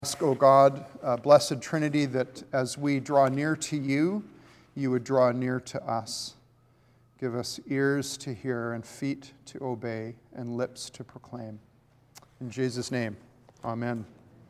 Ask, O God, Blessed Trinity, that as we draw near to you, you would draw near to us. Give us ears to hear and feet to obey and lips to proclaim. In Jesus' name, amen.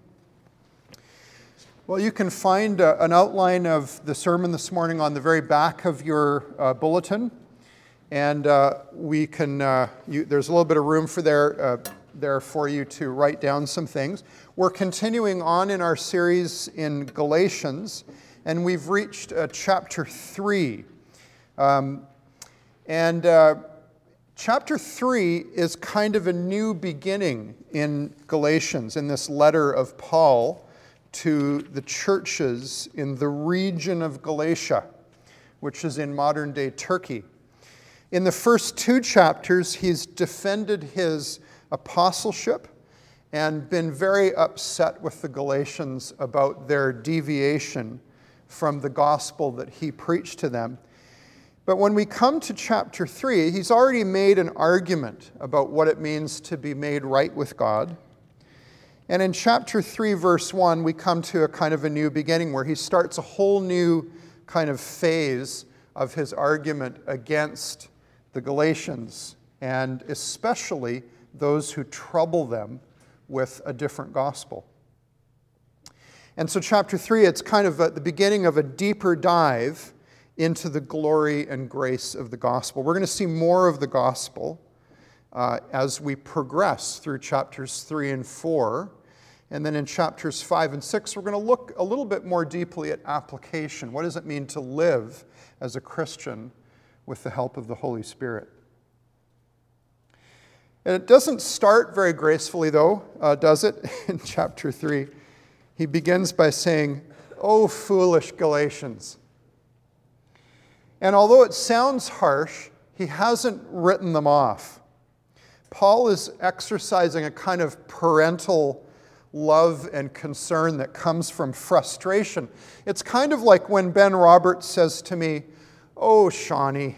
Well, you can find an outline of the sermon this morning on the very back of your bulletin. And there's a little bit of room for there for you to write down some things. We're continuing on in our series in Galatians, and we've reached chapter 3. Chapter 3 is kind of a new beginning in Galatians, in this letter of Paul to the churches in the region of Galatia, which is in modern-day Turkey. In the first two chapters, he's defended his apostleship and been very upset with the Galatians about their deviation from the gospel that he preached to them. But when we come to chapter 3, he's already made an argument about what it means to be made right with God. And in chapter 3, verse 1, we come to a kind of a new beginning where he starts a whole new kind of phase of his argument against the Galatians, and especially those who trouble them with a different gospel. And so chapter 3, it's kind of the beginning of a deeper dive into the glory and grace of the gospel. We're going to see more of the gospel as we progress through chapters 3 and 4. And then in chapters 5 and 6, we're going to look a little bit more deeply at application. What does it mean to live as a Christian with the help of the Holy Spirit? And it doesn't start very gracefully, though, does it? In chapter 3, he begins by saying, "O foolish Galatians." And although it sounds harsh, he hasn't written them off. Paul is exercising a kind of parental love and concern that comes from frustration. It's kind of like when Ben Roberts says to me, "Oh, Shawnee."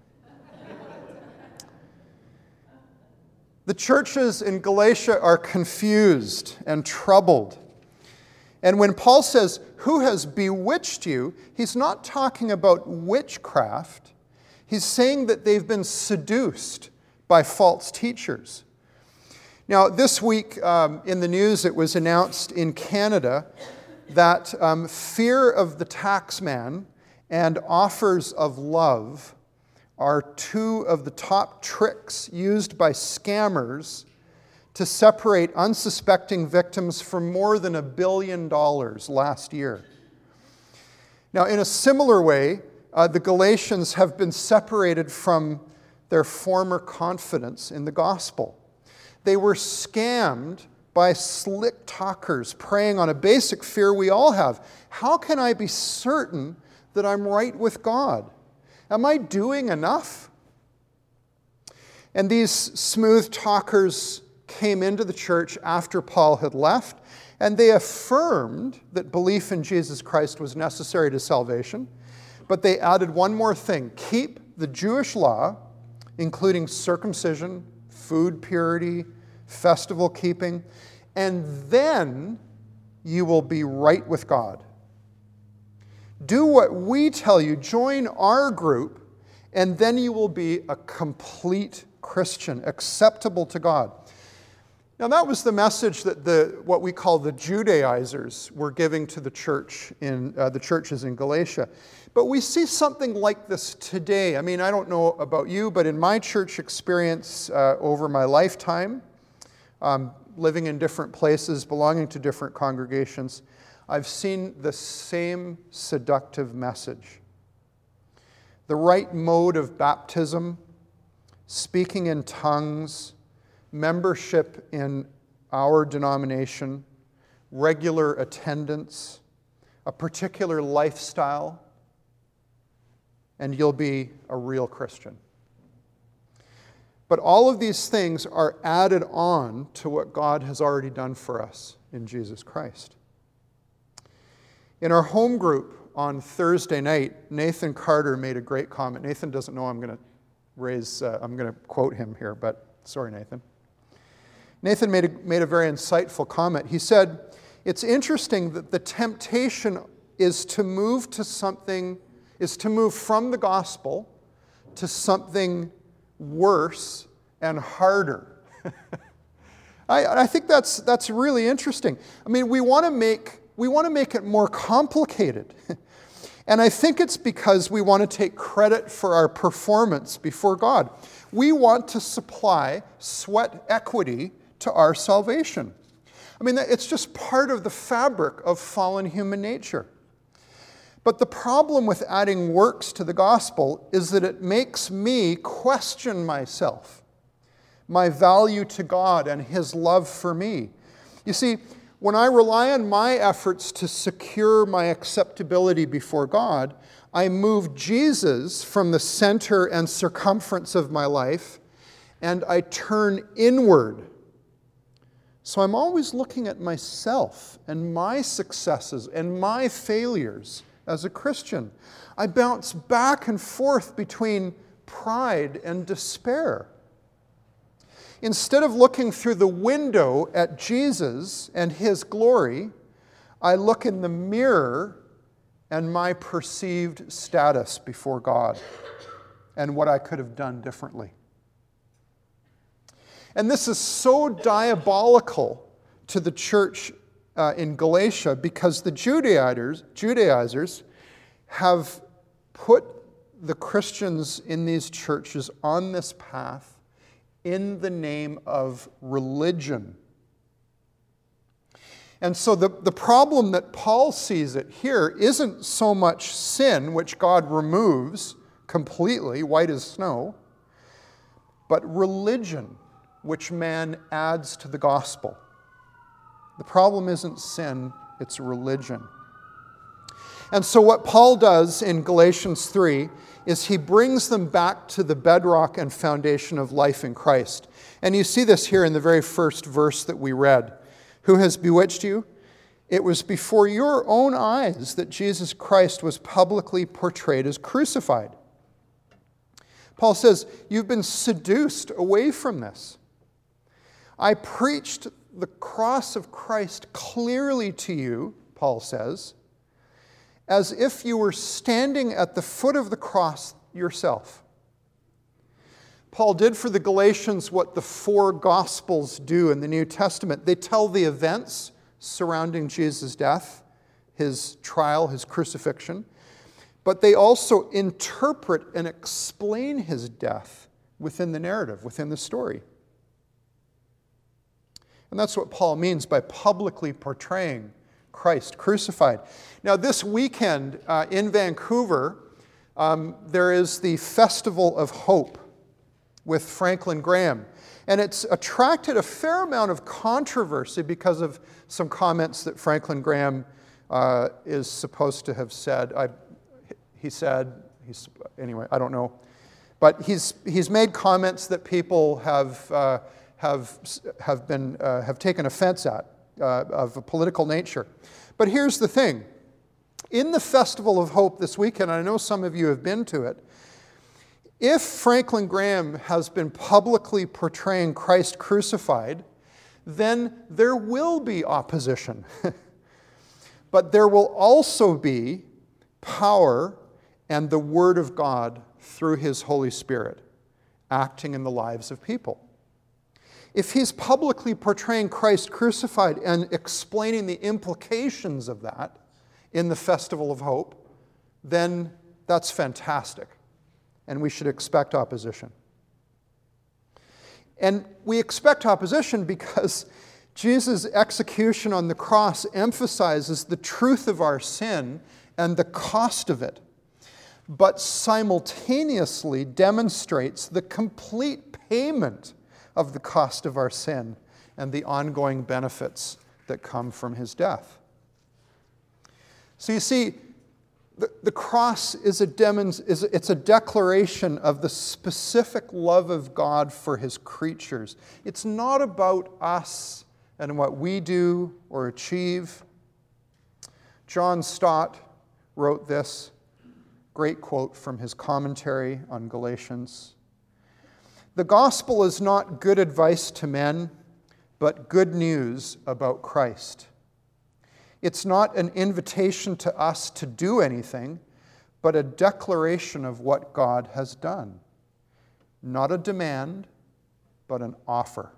The churches in Galatia are confused and troubled. And when Paul says, "Who has bewitched you?" he's not talking about witchcraft. He's saying that they've been seduced by false teachers. Now, this week in the news, it was announced in Canada that fear of the taxman and offers of love are two of the top tricks used by scammers to separate unsuspecting victims for more than $1 billion last year. Now, in a similar way, the Galatians have been separated from their former confidence in the gospel. They were scammed by slick talkers preying on a basic fear we all have. How can I be certain that I'm right with God? Am I doing enough? And these smooth talkers came into the church after Paul had left, and they affirmed that belief in Jesus Christ was necessary to salvation, but they added one more thing: keep the Jewish law, including circumcision, food purity, festival keeping, and then you will be right with God. Do what we tell you, join our group, and then you will be a complete Christian, acceptable to God. Now, that was the message that what we call the Judaizers were giving to the church in the churches in Galatia. But we see something like this today. I mean, I don't know about you, but in my church experience over my lifetime, living in different places, belonging to different congregations, I've seen the same seductive message. The right mode of baptism, speaking in tongues, membership in our denomination, regular attendance, a particular lifestyle, and you'll be a real Christian. But all of these things are added on to what God has already done for us in Jesus Christ. In our home group on Thursday night, Nathan Carter made a great comment. Nathan doesn't know I'm going to quote him here, but sorry, Nathan. Nathan made a very insightful comment. He said, it's interesting that the temptation is to move from the gospel to something worse and harder. I think that's really interesting. I mean, we want to make it more complicated. And I think it's because we want to take credit for our performance before God. We want to supply sweat equity to our salvation. I mean, it's just part of the fabric of fallen human nature. But the problem with adding works to the gospel is that it makes me question myself, my value to God and His love for me. You see, when I rely on my efforts to secure my acceptability before God, I move Jesus from the center and circumference of my life, and I turn inward. So I'm always looking at myself and my successes and my failures as a Christian. I bounce back and forth between pride and despair. Instead of looking through the window at Jesus and His glory, I look in the mirror and my perceived status before God and what I could have done differently. And this is so diabolical to the church in Galatia because the Judaizers have put the Christians in these churches on this path in the name of religion. And so the problem that Paul sees it here isn't so much sin, which God removes completely, white as snow, but religion, which man adds to the gospel. The problem isn't sin, it's religion. And so what Paul does in Galatians 3 is he brings them back to the bedrock and foundation of life in Christ. And you see this here in the very first verse that we read. Who has bewitched you? It was before your own eyes that Jesus Christ was publicly portrayed as crucified. Paul says, you've been seduced away from this. I preached the cross of Christ clearly to you, Paul says, as if you were standing at the foot of the cross yourself. Paul did for the Galatians what the four Gospels do in the New Testament. They tell the events surrounding Jesus' death, His trial, His crucifixion, but they also interpret and explain His death within the narrative, within the story. And that's what Paul means by publicly portraying Christ crucified. Now, this weekend in Vancouver, there is the Festival of Hope with Franklin Graham. And it's attracted a fair amount of controversy because of some comments that Franklin Graham is supposed to have said. Anyway, I don't know. But he's made comments that people have taken offense at, of a political nature. But here's the thing. In the Festival of Hope this weekend, I know some of you have been to it, if Franklin Graham has been publicly portraying Christ crucified, then there will be opposition. But there will also be power and the Word of God through His Holy Spirit acting in the lives of people. If he's publicly portraying Christ crucified and explaining the implications of that in the Festival of Hope, then that's fantastic. And we should expect opposition. And we expect opposition because Jesus' execution on the cross emphasizes the truth of our sin and the cost of it, but simultaneously demonstrates the complete payment of the cost of our sin and the ongoing benefits that come from his death. So you see, the cross is a declaration of the specific love of God for his creatures. It's not about us and what we do or achieve. John Stott wrote this great quote from his commentary on Galatians. The gospel is not good advice to men, but good news about Christ. It's not an invitation to us to do anything, but a declaration of what God has done. Not a demand, but an offer.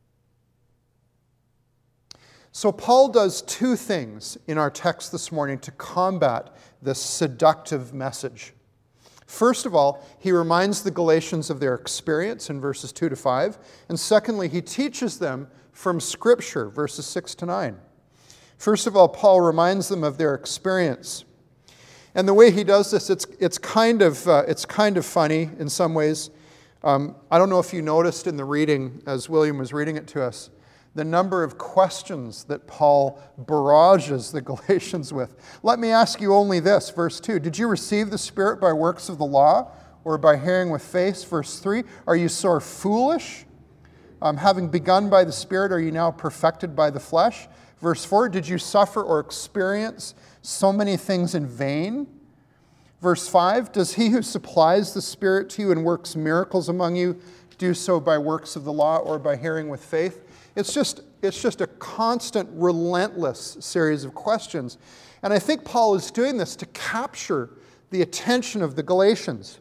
So Paul does two things in our text this morning to combat this seductive message. First of all, he reminds the Galatians of their experience in verses 2 to 5. And secondly, he teaches them from Scripture, verses 6 to 9. First of all, Paul reminds them of their experience. And the way he does this, it's kind of funny in some ways. I don't know if you noticed in the reading, as William was reading it to us, the number of questions that Paul barrages the Galatians with. Let me ask you only this, verse 2. Did you receive the Spirit by works of the law or by hearing with faith? Verse 3. Are you so foolish? Having begun by the Spirit, are you now perfected by the flesh? Verse 4. Did you suffer or experience so many things in vain? Verse 5. Does he who supplies the Spirit to you and works miracles among you do so by works of the law or by hearing with faith? It's just a constant, relentless series of questions. And I think Paul is doing this to capture the attention of the Galatians.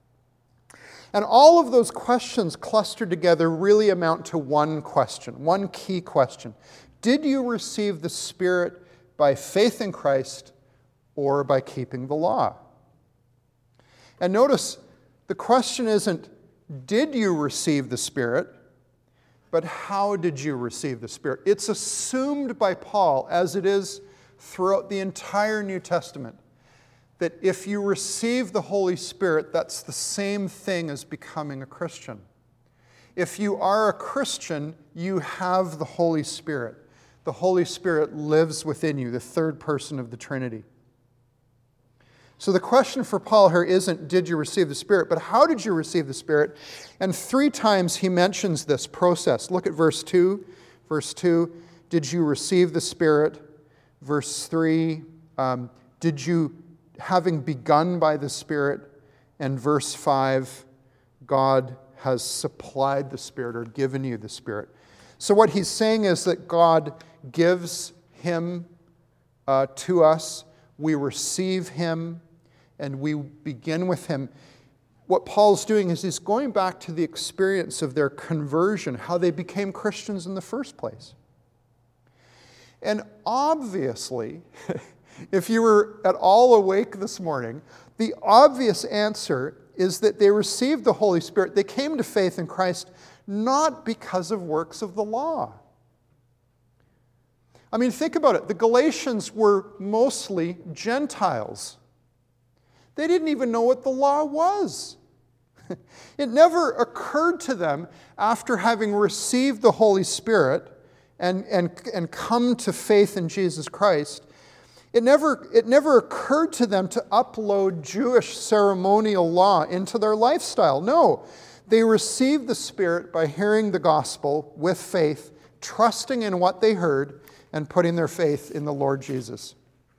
And all of those questions clustered together really amount to one question, one key question. Did you receive the Spirit by faith in Christ or by keeping the law? And notice, the question isn't, did you receive the Spirit? But how did you receive the Spirit? It's assumed by Paul, as it is throughout the entire New Testament, that if you receive the Holy Spirit, that's the same thing as becoming a Christian. If you are a Christian, you have the Holy Spirit. The Holy Spirit lives within you, the third person of the Trinity. So the question for Paul here isn't, did you receive the Spirit, but how did you receive the Spirit? And 3 times he mentions this process. Look at verse 2. Verse 2, did you receive the Spirit? Verse 3, did you, having begun by the Spirit? And verse 5, God has supplied the Spirit or given you the Spirit. So what he's saying is that God gives him to us. We receive him. And we begin with him. What Paul's doing is he's going back to the experience of their conversion, how they became Christians in the first place. And obviously, if you were at all awake this morning, the obvious answer is that they received the Holy Spirit. They came to faith in Christ not because of works of the law. I mean, think about it. The Galatians were mostly Gentiles. They didn't even know what the law was. It never occurred to them after having received the Holy Spirit and come to faith in Jesus Christ, it never occurred to them to upload Jewish ceremonial law into their lifestyle. No, they received the Spirit by hearing the gospel with faith, trusting in what they heard, and putting their faith in the Lord Jesus.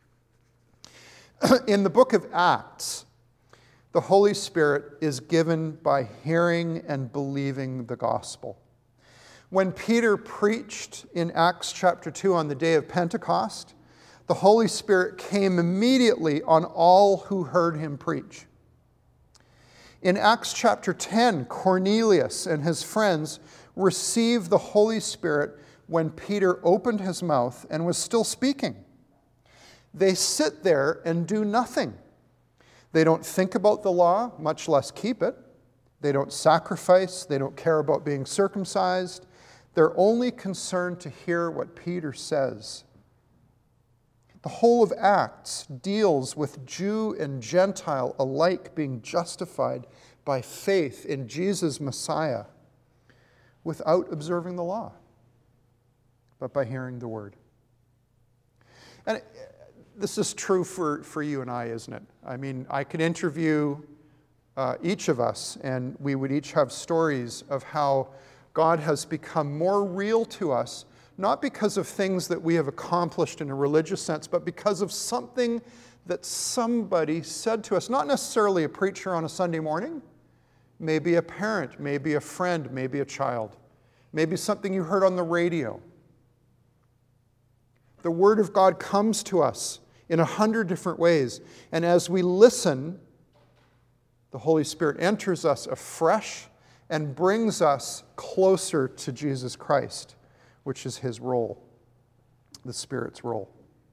In the book of Acts, the Holy Spirit is given by hearing and believing the gospel. When Peter preached in Acts chapter 2 on the day of Pentecost, the Holy Spirit came immediately on all who heard him preach. In Acts chapter 10, Cornelius and his friends received the Holy Spirit when Peter opened his mouth and was still speaking. They sit there and do nothing. They don't think about the law, much less keep it. They don't sacrifice. They don't care about being circumcised. They're only concerned to hear what Peter says. The whole of Acts deals with Jew and Gentile alike being justified by faith in Jesus Messiah without observing the law, but by hearing the word. And this is true for you and I, isn't it? I mean, I could interview each of us, and we would each have stories of how God has become more real to us, not because of things that we have accomplished in a religious sense, but because of something that somebody said to us, not necessarily a preacher on a Sunday morning, maybe a parent, maybe a friend, maybe a child, maybe something you heard on the radio. The Word of God comes to us in 100 different ways. And as we listen, the Holy Spirit enters us afresh and brings us closer to Jesus Christ, which is his role, the Spirit's role.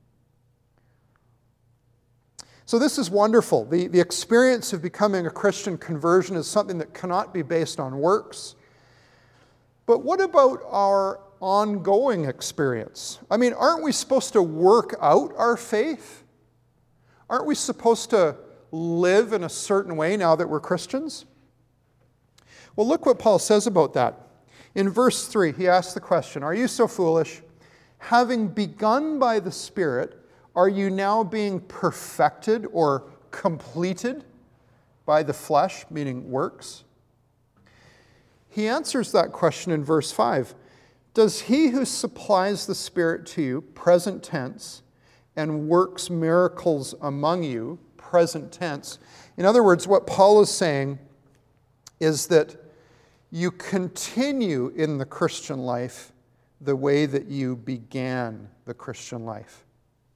So this is wonderful. The experience of becoming a Christian conversion is something that cannot be based on works. But what about our ongoing experience? I mean, aren't we supposed to work out our faith? Aren't we supposed to live in a certain way now that we're Christians? Well, look what Paul says about that. In verse 3, he asks the question, "Are you so foolish? Having begun by the Spirit, are you now being perfected or completed by the flesh," meaning works? He answers that question in verse 5. "Does he who supplies the Spirit to you," present tense, "and works miracles among you," present tense. In other words, what Paul is saying is that you continue in the Christian life the way that you began the Christian life.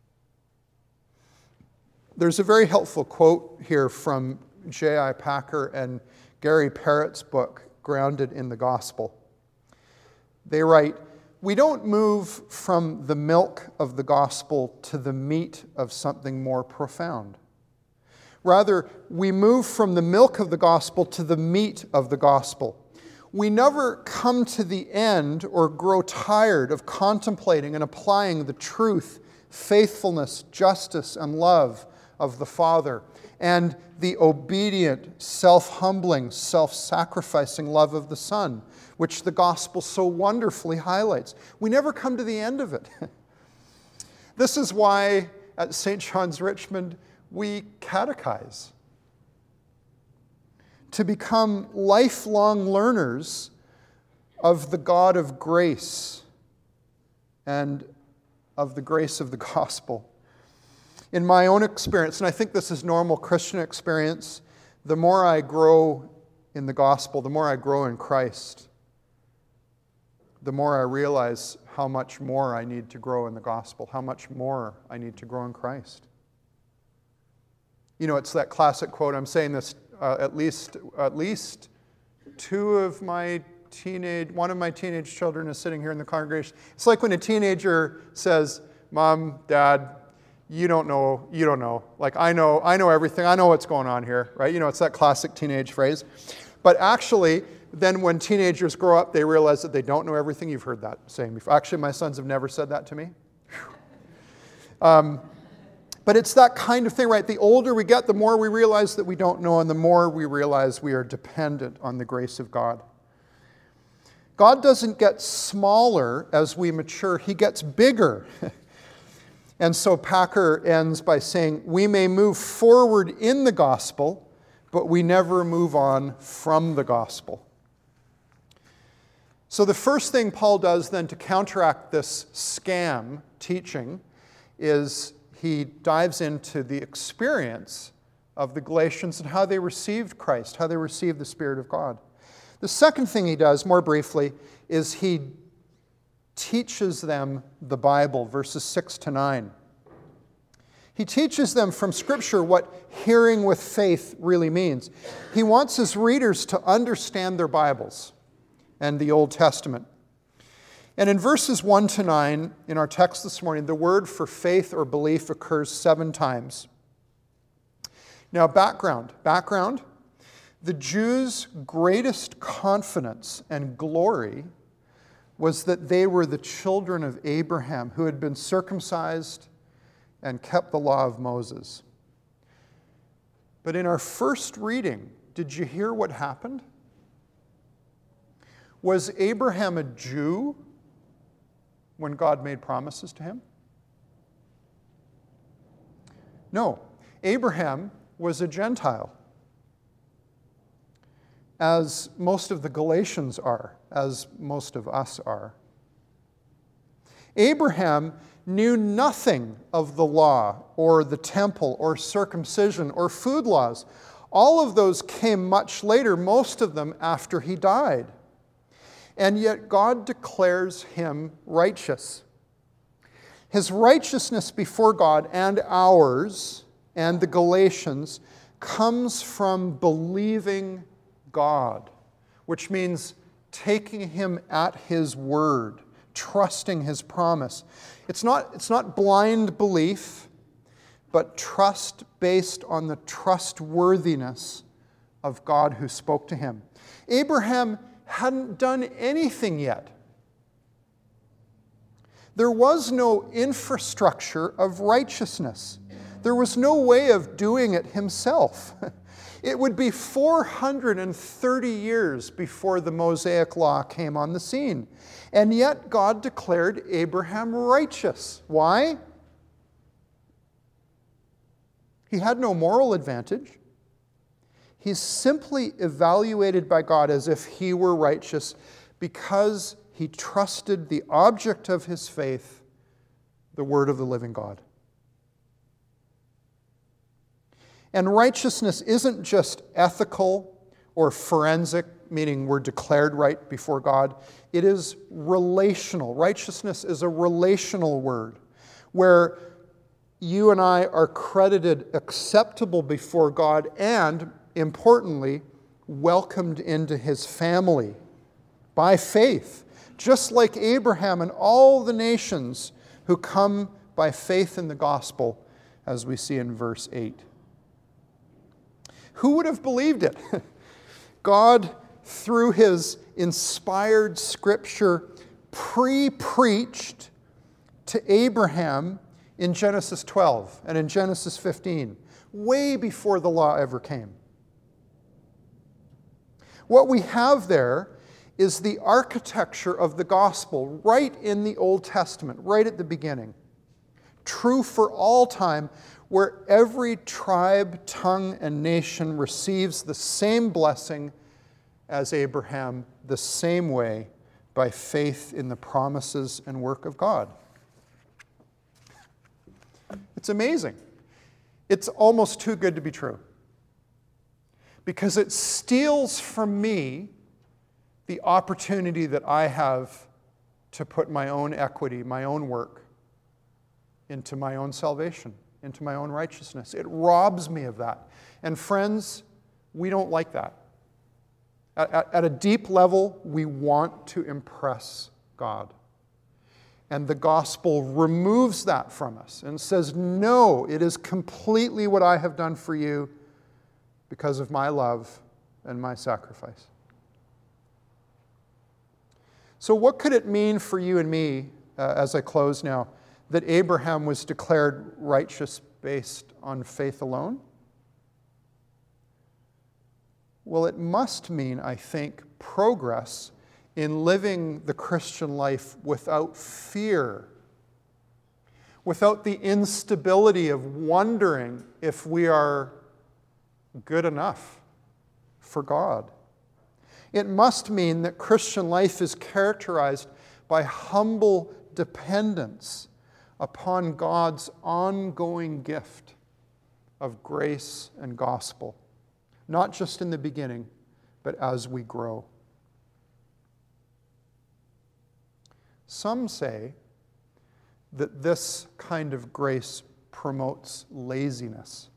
There's a very helpful quote here from J.I. Packer and Gary Parrott's book, Grounded in the Gospel. They write, "We don't move from the milk of the gospel to the meat of something more profound. Rather, we move from the milk of the gospel to the meat of the gospel. We never come to the end or grow tired of contemplating and applying the truth, faithfulness, justice, and love of the Father, and the obedient, self-humbling, self-sacrificing love of the Son, which the gospel so wonderfully highlights. We never come to the end of it." This is why at St. John's Richmond we catechize, to become lifelong learners of the God of grace and of the grace of the gospel. In my own experience, and I think this is normal Christian experience, the more I grow in the gospel, the more I grow in Christ, the more I realize how much more I need to grow in the gospel, how much more I need to grow in Christ. You know, it's that classic quote, I'm saying this at least one of my teenage children is sitting here in the congregation. It's like when a teenager says, "Mom, Dad, you don't know. Like, I know everything. I know what's going on here," right? You know, it's that classic teenage phrase. But actually, then when teenagers grow up, they realize that they don't know everything. You've heard that saying before. Actually, my sons have never said that to me. But it's that kind of thing, right? The older we get, the more we realize that we don't know, and the more we realize we are dependent on the grace of God. God doesn't get smaller as we mature. He gets bigger. And so Packer ends by saying, we may move forward in the gospel, but we never move on from the gospel. So the first thing Paul does then to counteract this scam teaching is he dives into the experience of the Galatians and how they received Christ, how they received the Spirit of God. The second thing he does, more briefly, is he teaches them the Bible, verses 6 to 9. He teaches them from Scripture what hearing with faith really means. He wants his readers to understand their Bibles and the Old Testament. And in verses 1 to 9 in our text this morning, the word for faith or belief occurs 7 times. Now, background. The Jews' greatest confidence and glory was that they were the children of Abraham who had been circumcised and kept the law of Moses. But in our first reading, did you hear what happened? Was Abraham a Jew when God made promises to him? No. Abraham was a Gentile, as most of the Galatians are, as most of us are. Abraham knew nothing of the law or the temple or circumcision or food laws. All of those came much later, most of them after he died. And yet God declares him righteous. His righteousness before God and ours and the Galatians comes from believing God, which means taking Him at His word, trusting His promise. It's not blind belief, but trust based on the trustworthiness of God who spoke to him. Abraham hadn't done anything yet. There was no infrastructure of righteousness. There was no way of doing it himself. It would be 430 years before the Mosaic Law came on the scene. And yet God declared Abraham righteous. Why? He had no moral advantage. He's simply evaluated by God as if he were righteous because he trusted the object of his faith, the word of the living God. And righteousness isn't just ethical or forensic, meaning we're declared right before God. It is relational. Righteousness is a relational word where you and I are credited acceptable before God and, importantly, welcomed into his family by faith, just like Abraham and all the nations who come by faith in the gospel, as we see in verse 8. Who would have believed it? God, through his inspired scripture, pre-preached to Abraham in Genesis 12 and in Genesis 15, way before the law ever came. What we have there is the architecture of the gospel right in the Old Testament, right at the beginning. True for all time, where every tribe, tongue, and nation receives the same blessing as Abraham, the same way, by faith in the promises and work of God. It's amazing. It's almost too good to be true. Because it steals from me the opportunity that I have to put my own equity, my own work, into my own salvation, into my own righteousness. It robs me of that. And friends, we don't like that. At a deep level, we want to impress God. And the gospel removes that from us and says, no, it is completely what I have done for you because of my love and my sacrifice. So what could it mean for you and me, as I close now, that Abraham was declared righteous based on faith alone? Well, it must mean, I think, progress in living the Christian life without fear, without the instability of wondering if we are good enough for God. It must mean that Christian life is characterized by humble dependence upon God's ongoing gift of grace and gospel, not just in the beginning, but as we grow. Some say that this kind of grace promotes laziness.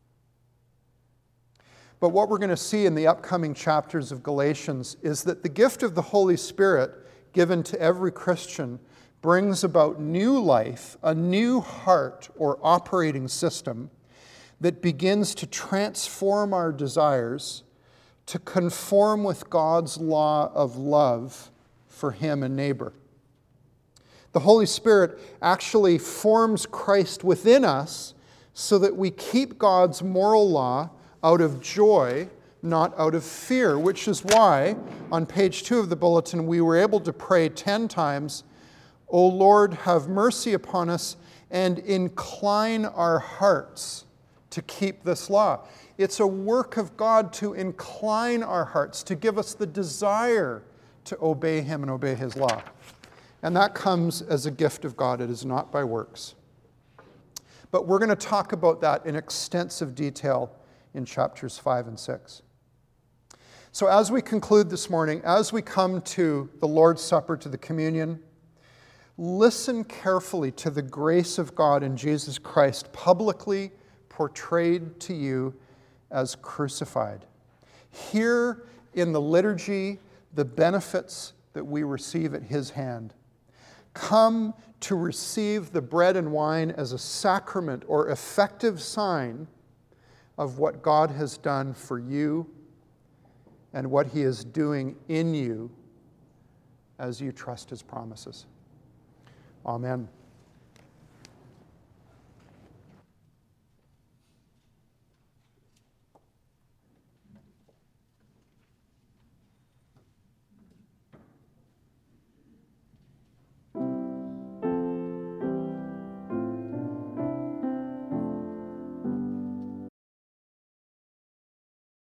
But what we're going to see in the upcoming chapters of Galatians is that the gift of the Holy Spirit given to every Christian brings about new life, a new heart or operating system that begins to transform our desires to conform with God's law of love for him and neighbor. The Holy Spirit actually forms Christ within us so that we keep God's moral law out of joy, not out of fear, which is why on page 2 of the bulletin we were able to pray 10 times, O Lord, have mercy upon us and incline our hearts to keep this law. It's a work of God to incline our hearts, to give us the desire to obey him and obey his law. And that comes as a gift of God. It is not by works. But we're going to talk about that in extensive detail in chapters 5 and 6. So as we conclude this morning, as we come to the Lord's Supper, to the communion, listen carefully to the grace of God in Jesus Christ publicly portrayed to you as crucified. Hear in the liturgy the benefits that we receive at his hand. Come to receive the bread and wine as a sacrament or effective sign of what God has done for you and what he is doing in you as you trust his promises. Amen.